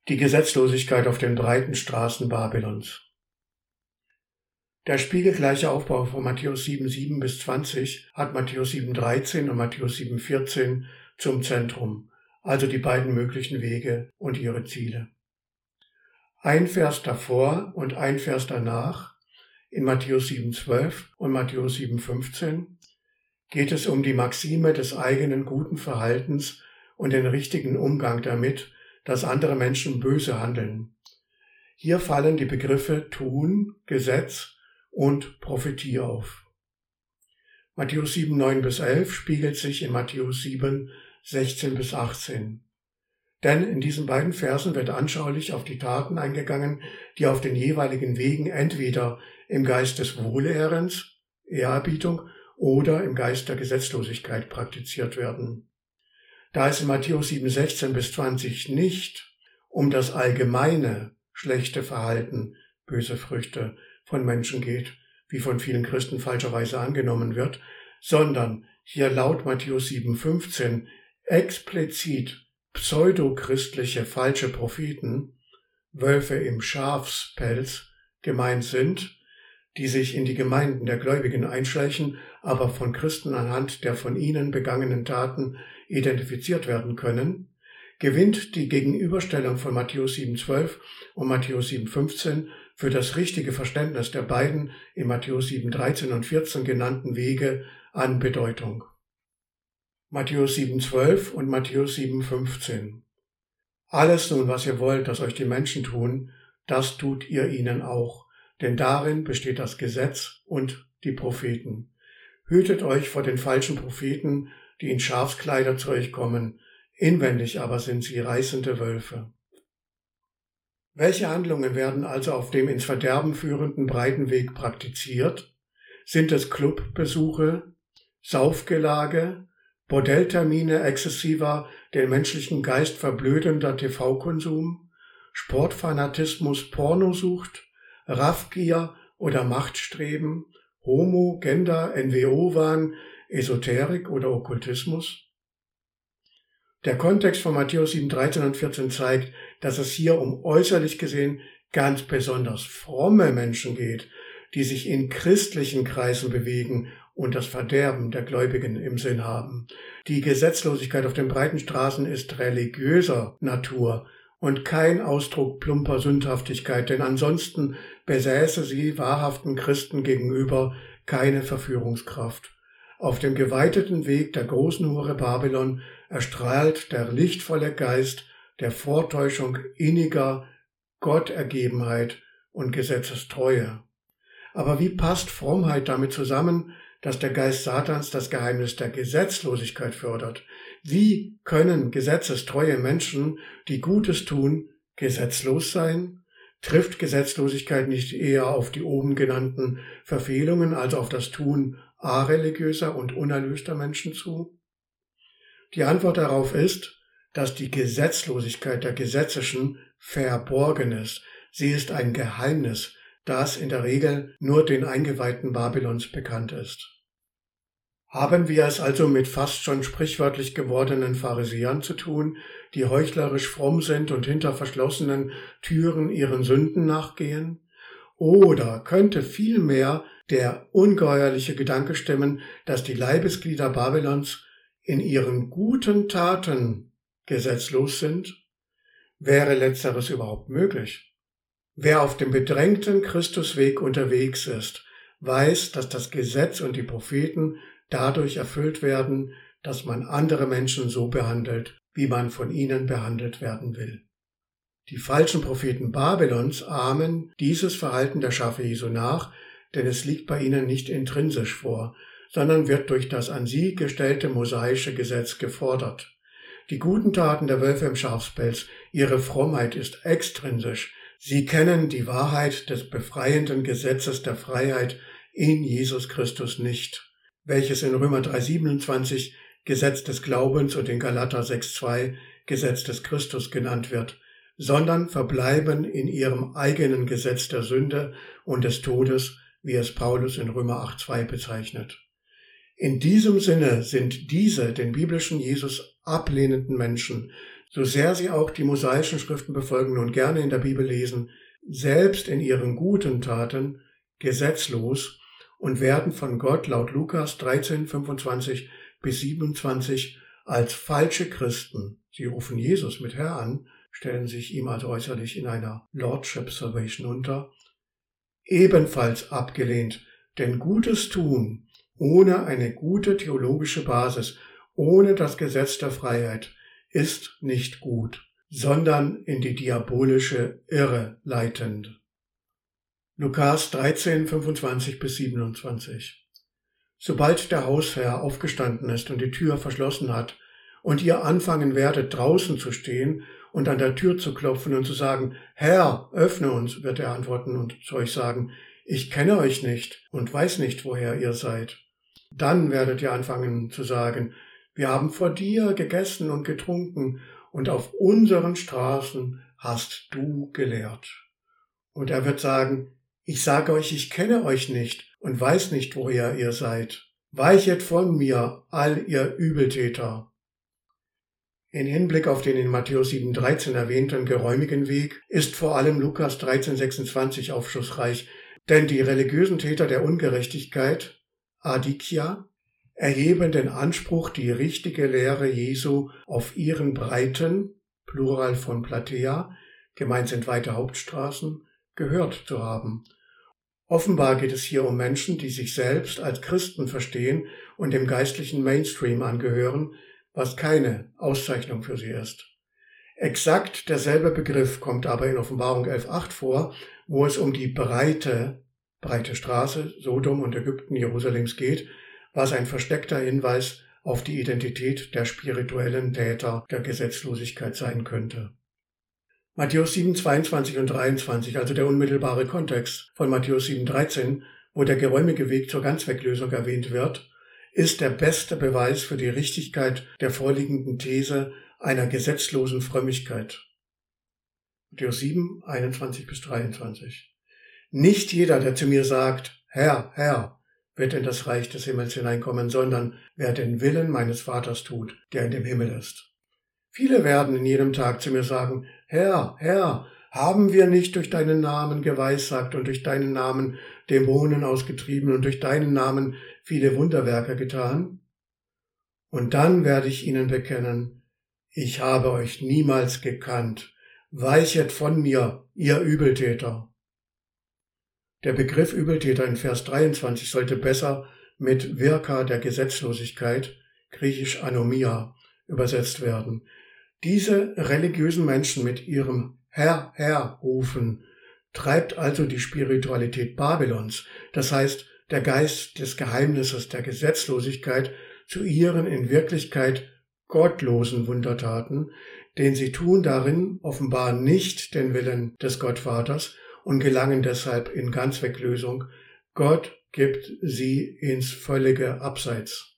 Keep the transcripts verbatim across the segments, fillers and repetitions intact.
Die Gesetzlosigkeit auf den breiten Straßen Babylons. Der spiegelgleiche Aufbau von Matthäus sieben, sieben bis zwanzig hat Matthäus sieben, dreizehn und Matthäus sieben, vierzehn zum Zentrum, also die beiden möglichen Wege und ihre Ziele. Ein Vers davor und ein Vers danach, in Matthäus sieben, zwölf und Matthäus sieben, fünfzehn, geht es um die Maxime des eigenen guten Verhaltens und den richtigen Umgang damit, dass andere Menschen böse handeln. Hier fallen die Begriffe Tun, Gesetz und Prophetie auf. Matthäus sieben, neun bis elf spiegelt sich in Matthäus sieben, sechzehn bis achtzehn. Denn in diesen beiden Versen wird anschaulich auf die Taten eingegangen, die auf den jeweiligen Wegen entweder im Geist des Wohlehrens, Ehrerbietung, oder im Geist der Gesetzlosigkeit praktiziert werden. Da es in Matthäus sieben, sechzehn bis zwanzig nicht um das allgemeine schlechte Verhalten, böse Früchte von Menschen geht, wie von vielen Christen falscherweise angenommen wird, sondern hier laut Matthäus sieben, fünfzehn explizit pseudochristliche falsche Propheten, Wölfe im Schafspelz, gemeint sind, die sich in die Gemeinden der Gläubigen einschleichen, aber von Christen anhand der von ihnen begangenen Taten identifiziert werden können, gewinnt die Gegenüberstellung von Matthäus sieben, zwölf und Matthäus sieben, fünfzehn für das richtige Verständnis der beiden in Matthäus sieben, dreizehn und vierzehn genannten Wege an Bedeutung. Matthäus sieben, zwölf und Matthäus sieben, fünfzehn. Alles nun, was ihr wollt, dass euch die Menschen tun, das tut ihr ihnen auch, denn darin besteht das Gesetz und die Propheten. Hütet euch vor den falschen Propheten, die in Schafskleider zu euch kommen, inwendig aber sind sie reißende Wölfe. Welche Handlungen werden also auf dem ins Verderben führenden breiten Weg praktiziert? Sind es Clubbesuche, Saufgelage, Bordelltermine exzessiver, den menschlichen Geist verblödender T V-Konsum, Sportfanatismus, Pornosucht, Raffgier oder Machtstreben, Homo, Gender, N W O-Wahn, Esoterik oder Okkultismus? Der Kontext von Matthäus sieben, dreizehn und vierzehn zeigt, dass es hier um äußerlich gesehen ganz besonders fromme Menschen geht, die sich in christlichen Kreisen bewegen und das Verderben der Gläubigen im Sinn haben. Die Gesetzlosigkeit auf den breiten Straßen ist religiöser Natur und kein Ausdruck plumper Sündhaftigkeit, denn ansonsten besäße sie wahrhaften Christen gegenüber keine Verführungskraft. Auf dem geweiteten Weg der großen Hure Babylon erstrahlt der lichtvolle Geist der Vortäuschung inniger Gottergebenheit und Gesetzestreue. Aber wie passt Frommheit damit zusammen, dass der Geist Satans das Geheimnis der Gesetzlosigkeit fördert? Wie können gesetzestreue Menschen, die Gutes tun, gesetzlos sein? Trifft Gesetzlosigkeit nicht eher auf die oben genannten Verfehlungen, also auf das Tun areligiöser und unerlöster Menschen zu? Die Antwort darauf ist, dass die Gesetzlosigkeit der Gesetzischen verborgen ist. Sie ist ein Geheimnis, das in der Regel nur den Eingeweihten Babylons bekannt ist. Haben wir es also mit fast schon sprichwörtlich gewordenen Pharisäern zu tun, die heuchlerisch fromm sind und hinter verschlossenen Türen ihren Sünden nachgehen? Oder könnte vielmehr der ungeheuerliche Gedanke stimmen, dass die Leibesglieder Babylons in ihren guten Taten gesetzlos sind? Wäre Letzteres überhaupt möglich? Wer auf dem bedrängten Christusweg unterwegs ist, weiß, dass das Gesetz und die Propheten dadurch erfüllt werden, dass man andere Menschen so behandelt, wie man von ihnen behandelt werden will. Die falschen Propheten Babylons ahmen dieses Verhalten der Schafe Jesu nach, denn es liegt bei ihnen nicht intrinsisch vor, sondern wird durch das an sie gestellte mosaische Gesetz gefordert. Die guten Taten der Wölfe im Schafspelz, ihre Frommheit ist extrinsisch. Sie kennen die Wahrheit des befreienden Gesetzes der Freiheit in Jesus Christus nicht, welches in Römer drei, siebenundzwanzig Gesetz des Glaubens und in Galater sechs, zwei Gesetz des Christus genannt wird, sondern verbleiben in ihrem eigenen Gesetz der Sünde und des Todes, wie es Paulus in Römer acht, zwei bezeichnet. In diesem Sinne sind diese den biblischen Jesus ablehnenden Menschen so sehr sie auch die mosaischen Schriften befolgen und gerne in der Bibel lesen, selbst in ihren guten Taten gesetzlos und werden von Gott laut Lukas dreizehn, fünfundzwanzig bis siebenundzwanzig als falsche Christen, sie rufen Jesus mit Herr an, stellen sich ihm also äußerlich in einer Lordship Salvation unter, ebenfalls abgelehnt, denn Gutes tun ohne eine gute theologische Basis, ohne das Gesetz der Freiheit, ist nicht gut, sondern in die diabolische Irre leitend. Lukas dreizehn, fünfundzwanzig bis siebenundzwanzig. Sobald der Hausherr aufgestanden ist und die Tür verschlossen hat und ihr anfangen werdet, draußen zu stehen und an der Tür zu klopfen und zu sagen, Herr, öffne uns, wird er antworten und zu euch sagen, ich kenne euch nicht und weiß nicht, woher ihr seid. Dann werdet ihr anfangen zu sagen, wir haben vor dir gegessen und getrunken und auf unseren Straßen hast du gelehrt. Und er wird sagen, ich sage euch, ich kenne euch nicht und weiß nicht, woher ihr seid. Weichet von mir, all ihr Übeltäter. In Hinblick auf den in Matthäus sieben dreizehn erwähnten geräumigen Weg ist vor allem Lukas dreizehn sechsundzwanzig aufschlussreich, denn die religiösen Täter der Ungerechtigkeit, Adikia, erheben den Anspruch, die richtige Lehre Jesu auf ihren breiten, Plural von Platea, gemeint sind weite Hauptstraßen, gehört zu haben. Offenbar geht es hier um Menschen, die sich selbst als Christen verstehen und dem geistlichen Mainstream angehören, was keine Auszeichnung für sie ist. Exakt derselbe Begriff kommt aber in Offenbarung elf acht vor, wo es um die breite, breite Straße Sodom und Ägypten Jerusalems geht, was ein versteckter Hinweis auf die Identität der spirituellen Täter der Gesetzlosigkeit sein könnte. Matthäus sieben zweiundzwanzig und dreiundzwanzig, also der unmittelbare Kontext von Matthäus sieben dreizehn, wo der geräumige Weg zur Ganzweglösung erwähnt wird, ist der beste Beweis für die Richtigkeit der vorliegenden These einer gesetzlosen Frömmigkeit. Matthäus sieben, einundzwanzig bis dreiundzwanzig. Nicht jeder, der zu mir sagt, Herr, Herr, wird in das Reich des Himmels hineinkommen, sondern wer den Willen meines Vaters tut, der in dem Himmel ist. Viele werden in jedem Tag zu mir sagen, Herr, Herr, haben wir nicht durch deinen Namen geweissagt und durch deinen Namen Dämonen ausgetrieben und durch deinen Namen viele Wunderwerke getan? Und dann werde ich ihnen bekennen, ich habe euch niemals gekannt. Weichet von mir, ihr Übeltäter. Der Begriff Übeltäter in Vers dreiundzwanzig sollte besser mit Wirker der Gesetzlosigkeit, griechisch Anomia, übersetzt werden. Diese religiösen Menschen mit ihrem Herr, Herr rufen, treibt also die Spiritualität Babylons, das heißt der Geist des Geheimnisses der Gesetzlosigkeit, zu ihren in Wirklichkeit gottlosen Wundertaten, denn sie tun darin offenbar nicht den Willen des Gottvaters und gelangen deshalb in Ganzweglösung. Gott gibt sie ins völlige Abseits.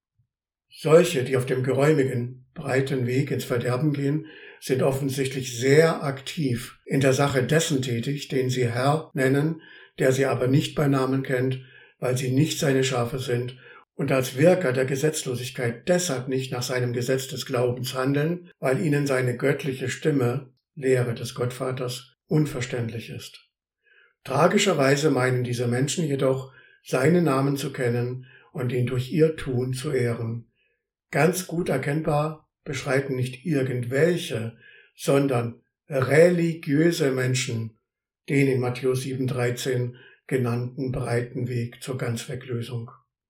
Solche, die auf dem geräumigen, breiten Weg ins Verderben gehen, sind offensichtlich sehr aktiv in der Sache dessen tätig, den sie Herr nennen, der sie aber nicht bei Namen kennt, weil sie nicht seine Schafe sind und als Wirker der Gesetzlosigkeit deshalb nicht nach seinem Gesetz des Glaubens handeln, weil ihnen seine göttliche Stimme, Lehre des Gottvaters, unverständlich ist. Tragischerweise meinen diese Menschen jedoch, seinen Namen zu kennen und ihn durch ihr Tun zu ehren. Ganz gut erkennbar beschreiten nicht irgendwelche, sondern religiöse Menschen den in Matthäus sieben dreizehn genannten breiten Weg zur Ganzweglösung.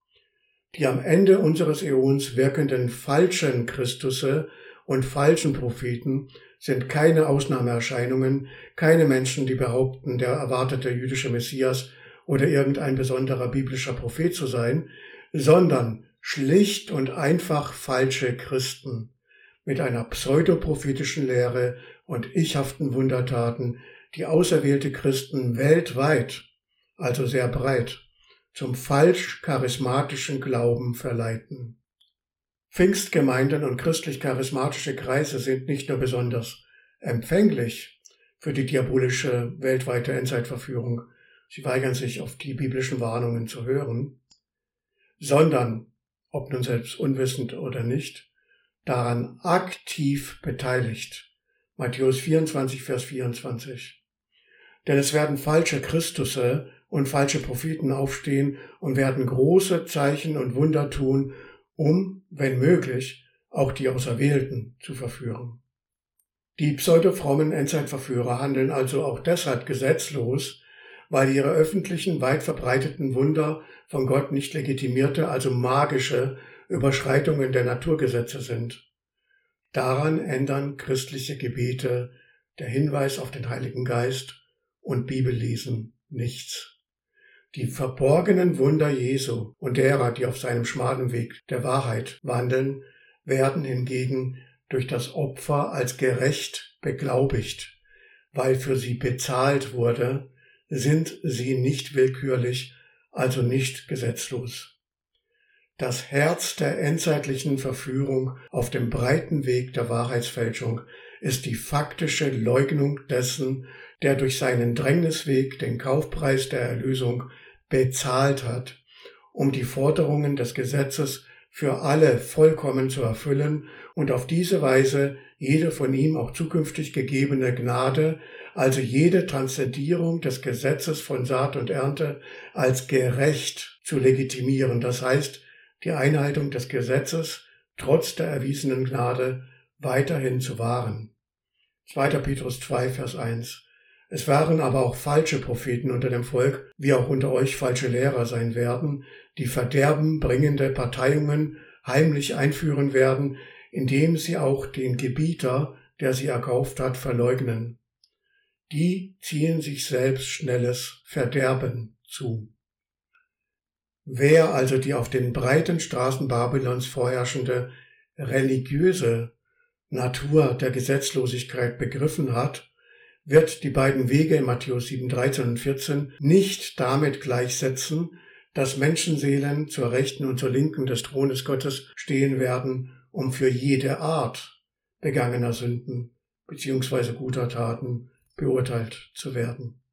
Die am Ende unseres Äons wirkenden falschen Christusse und falschen Propheten sind keine Ausnahmeerscheinungen, keine Menschen, die behaupten, der erwartete jüdische Messias oder irgendein besonderer biblischer Prophet zu sein, sondern schlicht und einfach falsche Christen mit einer pseudoprophetischen Lehre und ichhaften Wundertaten, die auserwählte Christen weltweit, also sehr breit, zum falsch-charismatischen Glauben verleiten. Pfingstgemeinden und christlich-charismatische Kreise sind nicht nur besonders empfänglich für die diabolische weltweite Endzeitverführung, sie weigern sich, auf die biblischen Warnungen zu hören, sondern, ob nun selbst unwissend oder nicht, daran aktiv beteiligt. Matthäus vierundzwanzig, Vers vierundzwanzig. Denn es werden falsche Christusse und falsche Propheten aufstehen und werden große Zeichen und Wunder tun, um, wenn möglich, auch die Auserwählten zu verführen. Die pseudofrommen Endzeitverführer handeln also auch deshalb gesetzlos, weil ihre öffentlichen, weit verbreiteten Wunder von Gott nicht legitimierte, also magische Überschreitungen der Naturgesetze sind. Daran ändern christliche Gebete, der Hinweis auf den Heiligen Geist und Bibellesen nichts. Die verborgenen Wunder Jesu und derer, die auf seinem schmalen Weg der Wahrheit wandeln, werden hingegen durch das Opfer als gerecht beglaubigt, weil für sie bezahlt wurde, sind sie nicht willkürlich, also nicht gesetzlos. Das Herz der endzeitlichen Verführung auf dem breiten Weg der Wahrheitsfälschung ist die faktische Leugnung dessen, der durch seinen Drängnisweg den Kaufpreis der Erlösung bezahlt hat, um die Forderungen des Gesetzes für alle vollkommen zu erfüllen und auf diese Weise jede von ihm auch zukünftig gegebene Gnade, also jede Transzendierung des Gesetzes von Saat und Ernte, als gerecht zu legitimieren, das heißt, die Einhaltung des Gesetzes trotz der erwiesenen Gnade weiterhin zu wahren. zweiter Petrus zwei, Vers eins. Es waren aber auch falsche Propheten unter dem Volk, wie auch unter euch falsche Lehrer sein werden, die verderbenbringende Parteiungen heimlich einführen werden, indem sie auch den Gebieter, der sie erkauft hat, verleugnen. Die ziehen sich selbst schnelles Verderben zu. Wer also die auf den breiten Straßen Babylons vorherrschende religiöse Natur der Gesetzlosigkeit begriffen hat, wird die beiden Wege in Matthäus sieben, dreizehn und vierzehn nicht damit gleichsetzen, dass Menschenseelen zur Rechten und zur Linken des Thrones Gottes stehen werden, um für jede Art begangener Sünden bzw. guter Taten beurteilt zu werden.